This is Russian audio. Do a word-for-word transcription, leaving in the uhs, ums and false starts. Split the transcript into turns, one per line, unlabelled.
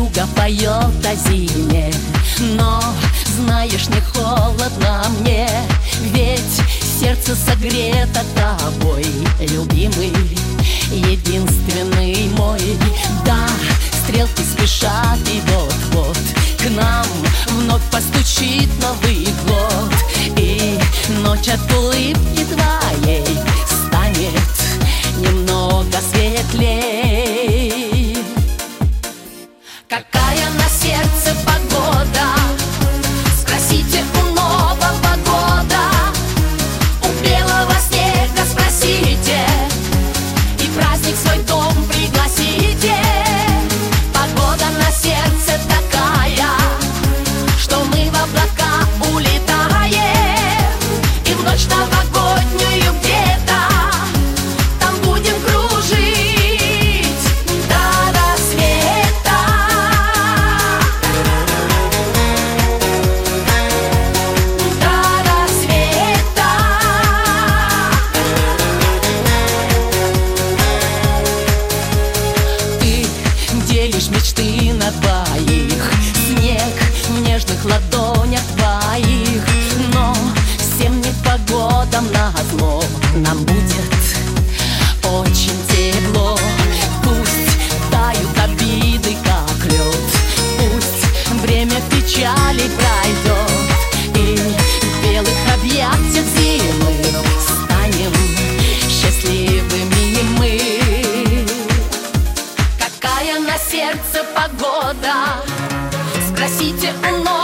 юга поет о зиме, но, знаешь, не холодно мне, ведь сердце согрето тобой, любимый, единственный мой. Да, стрелки спешат, и вот-вот к нам вновь постучит Новый год, и ночь от улыбки твоей станет немного светлей. Какая на сердце погода, спросите у Нового года, у белого снега спросите, и праздник свой дом пригласите. Погода на сердце такая, что мы в облака улетаем, и в ночь новогоднюю где-то там будем кружить до рассвета. До рассвета. Ты делишь мечты на двоих, снег в нежных ладонях твоих, но всем непогодам назло нам будет очень тепло. Пусть тают обиды, как лед, пусть время печали пройдет, и в белых объятиях зимы станем счастливыми мы. Какая на сердце погода, спросите у